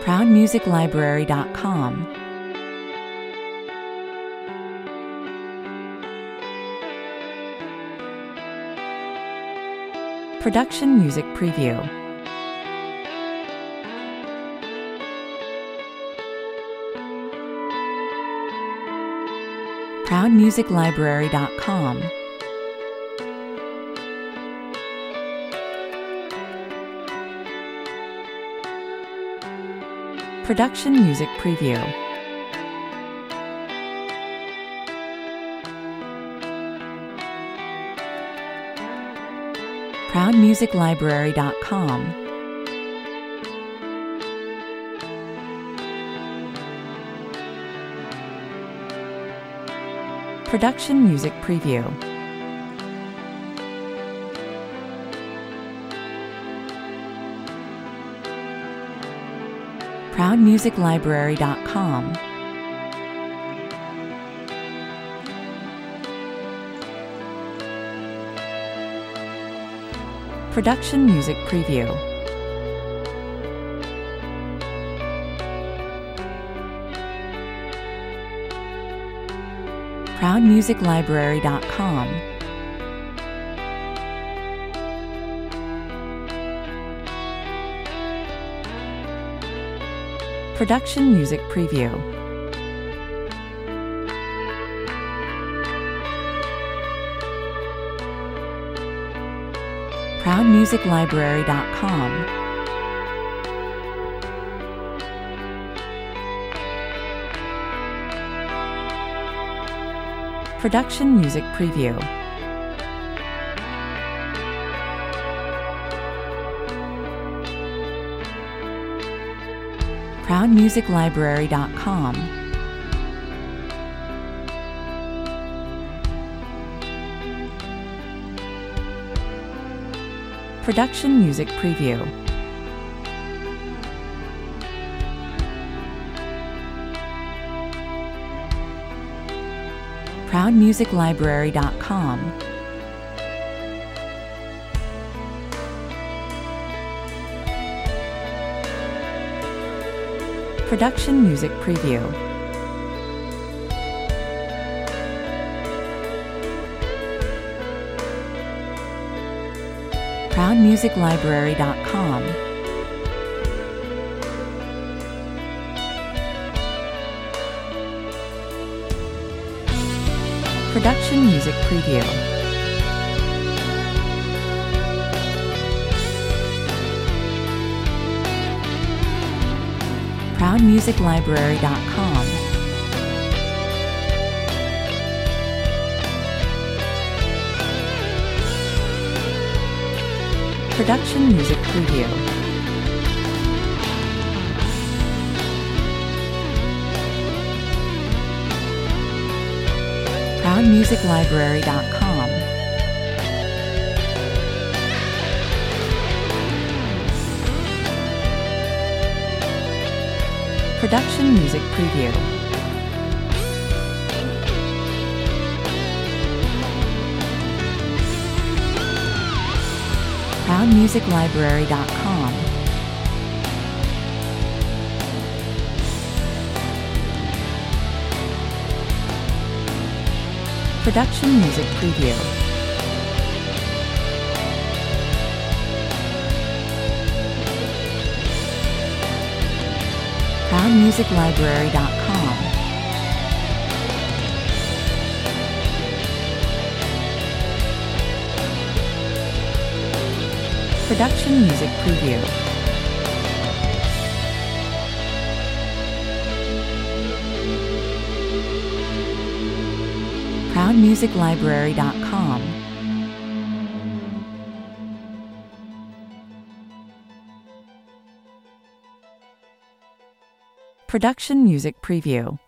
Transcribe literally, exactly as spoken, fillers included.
proud music library dot com. Production Music Preview. proud music library dot com. Production Music Preview. proud music library dot com. Production Music Preview. proud music library dot com. Production Music Preview. proud music library dot com. Production Music Preview. proud music library dot com. Production Music Preview. proud music library dot com. Production Music Preview. proud music library dot com. Production Music Preview. proud music library dot com. Production Music Preview. proud music library dot com. Production Music Preview. proud music library dot com. Production Music Preview. proud music library dot com. Production Music Preview. proud music library dot com. Production Music Preview. proud music library dot com. Production Music Preview.